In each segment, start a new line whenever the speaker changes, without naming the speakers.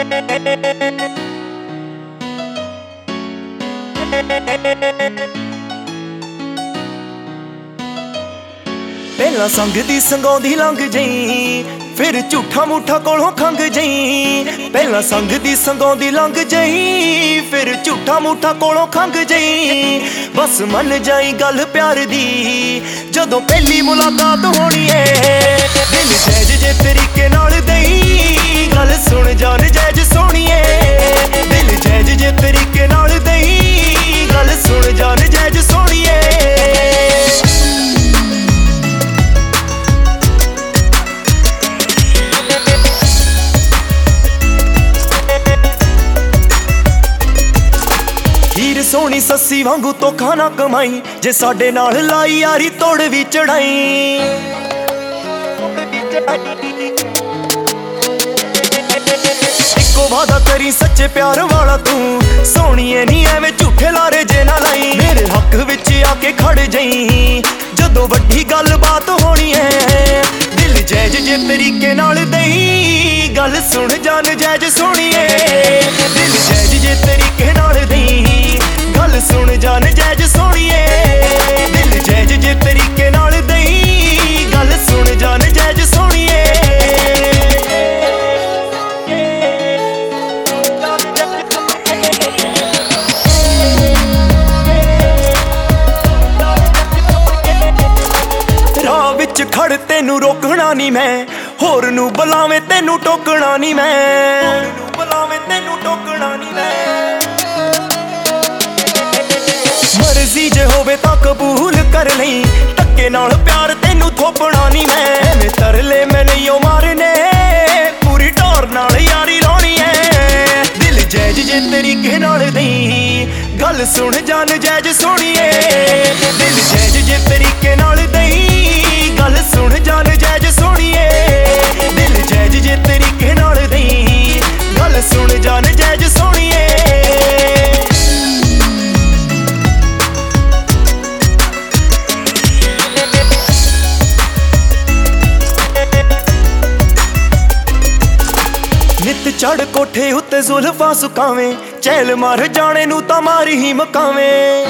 ਪਹਿਲਾਂ ਸੰਗ ਦੀ ਸੰਗਾਉਂਦੀ ਲੰਘ ਜਈ, ਫਿਰ ਝੂਠਾ ਮੂਠਾ ਕੋਲੋਂ ਖੰਗ ਜਈ। ਪਹਿਲਾਂ ਸੰਗ ਦੀ ਸੰਗਾਉਂਦੀ ਲੰਘ ਜਈ, ਫਿਰ ਝੂਠਾ ਮੂਠਾ ਕੋਲੋਂ ਖੰਗ ਜਈ। ਬਸ ਮੰਨ ਜਾਈ ਗੱਲ ਪਿਆਰ ਦੀ, ਜਦੋਂ ਪਹਿਲੀ ਮੁਲਾਕਾਤ ਹੋਣੀ ਏ। ਦਿਲ ਜੈਜ ਜੇ ਤਰੀਕੇ ਨਾਲ ਦਈ, ਗੱਲ ਸੁਣ ਜਾਨ ਜੈਜ ਸੋਹਣੀਏ। ਦਿਲ ਜੈਜ ਜੇ ਤਰੀਕੇ ਨਾਲ ਦਈ, ਗੱਲ ਸੁਣ ਜਾਨ ਜੈਜ ਸੋਹਣੀਏ। ਸੋਹਣੀ ਸੱਸੀ ਵਾਂਗੂ ਧੋਖਾ ਨਾ ਕਮਾਈ, ਜੇ ਸਾਡੇ ਨਾਲ ਲਾਈ ਯਾਰੀ ਤੋੜ ਵੀ ਚੜਾਈ। ਇੱਕੋ ਵਾਦਾ ਕਰੀ ਸੱਚੇ ਪਿਆਰ ਵਾਲਾ ਤੂੰ, ਸੋਹਣੀਏ ਨੀ ਐਵੇਂ ਝੂਠੇ ਲਾਰੇ ਜੇ ਨਾ ਲਾਈ। ਮੇਰੇ ਹੱਕ ਵਿੱਚ ਆ ਕੇ ਖੜ ਜਈ, ਜਦੋਂ ਵੱਡੀ ਗੱਲਬਾਤ ਹੋਣੀ ਐ। ਦਿਲ ਜੈਜ ਜੇ ਤਰੀਕੇ ਨਾਲ ਦਈ, ਗੱਲ ਸੁਣ ਜਾਨ ਜੈਜ ਸੋਹਣੀਏ। ਦਿਲ ਜੈਜ ਜੇ ਤਰੀਕੇ ਨਾਲ ਦਈ, ਗੱਲ ਸੁਣ ਜਾਨ ਜੈਜ ਸੋਹਣੀਏ। ਦਿਲ ਜੈਜ ਜੇ ਤਰੀਕੇ ਨਾਲ ਦਈ, ਗੱਲ ਸੁਣ ਜਾਨ ਜੈਜ ਸੋਹਣੀਏ। ਰਾਹ ਵਿੱਚ ਖੜ ਤੈਨੂੰ ਰੋਕਣਾ ਨੀ ਮੈਂ, ਹੋਰ ਨੂੰ ਬੁਲਾਵੇਂ ਤੈਨੂੰ ਟੋਕਣਾ ਨੀ ਮੈਂ। ਬੁਲਾਵੇਂ ਤੈਨੂੰ ਟੋਕਣਾ ਨੀ ਮੈਂ। ਮਰਜ਼ੀ ਜੇ ਹੋਵੇ ਤਾਂ ਕਬੂਲ ਕਰ ਲਈ, ਧੱਕੇ ਨਾਲ ਪਿਆਰ ਤੈਨੂੰ ਥੋਪਣਾ ਨੀ ਮੈਂ। ਐਵੇਂ ਤਰਲੇ ਮੈਂ ਨਹੀਂ ਓ ਮਾਰਨੇ, ਪੂਰੀ ਢੋਰ ਨਾਲ ਯਾਰੀ ਲਾਉਣੀ ਐ। ਦਿਲ ਜੈਜ ਜੇ ਤਰੀਕੇ ਨਾਲ ਦਈ, ਗੱਲ ਸੁਣ ਜਾਨ ਜੈਜ ਸੋਹਣੀਏ। ਦਿਲ ਜੈਜ ਜੇ ਤਰੀਕੇ ਨਾਲ ਦਈ, ਗੱਲ ਸੁਣ ਜਾਨ ਜੈਜ ਸੋਹਣੀਏ। ਦਿਲ ਜੈਜ ਜੇ ਤਰੀਕੇ ਨਾਲ ਦਈ, ਗੱਲ ਸੁਣ ਜਾਨ ਜੈਜ ਸੋਹਣੀਏ। ਨਿੱਤ ਚੜ ਕੋਠੇ ਉੱਤੇ ਜ਼ੁਲਫਾਂ ਸੁਕਾਵੇਂ, ਚੈਲ ਮਾਰ ਜਾਣੇ ਨੂੰ ਤਾਂ ਮਾਰੀ ਹੀ ਮਕਾਵੇਂ।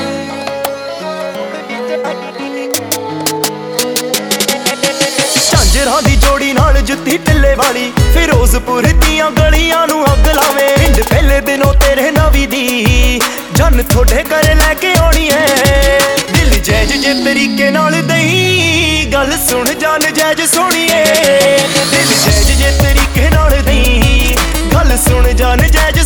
ਝਾਂਜਰਾਂ ਦੀ ਜੋੜੀ ਨਾਲ ਜੁੱਤੀ ਟਿੱਲੇ ਵਾਲੀ, ਫਿਰੋਜ਼ਪੁਰ ਦੀਆਂ ਗਲੀਆਂ ਨੂੰ ਅੱਗ ਲਾਵੇਂ। ਪਿੰਡ ਪਹਿਲੇ ਦਿਨੋਂ ਤੇਰੇ ਨਵੀਂ ਦੀ, ਜਨ ਤੁਹਾਡੇ ਘਰੇ ਲੈ ਕੇ ਆਉਣੀ ਐ। ਦਿਲ ਜੈਜ ਜੇ ਤਰੀਕੇ ਨਾਲ ਦਈ, ਗੱਲ ਸੁਣ ਜਾਨ ਜੈਜ ਸੋਹਣੀਏ। ਦਿਲ ਜੈਜ ਜੇ ਤਰੀਕੇ ਨਾਲ ਦਈ, ਗੱਲ ਸੁਣ ਜਾਨ ਜੈਜ